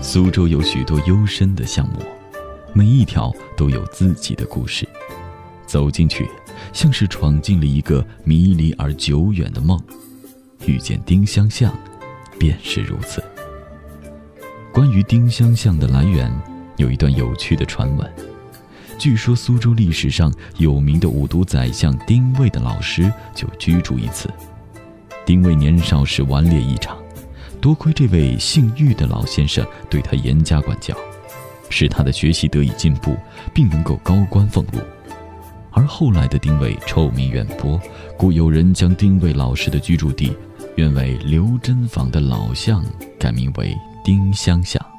苏州有许多幽深的巷陌，每一条都有自己的故事。走进去，像是闯进了一个迷离而久远的梦。遇见丁香巷，便是如此。关于丁香巷的来源，有一段有趣的传闻。据说苏州历史上有名的五毒宰相丁谓的老师就居住于此。丁谓年少时顽劣异常，多亏这位姓郁的老先生对他严加管教，使他的学习得以进步，并能够高官俸禄。而后来的丁谓臭名远播，故有人将丁谓老师的居住地原为刘真坊的老巷改名为丁香巷。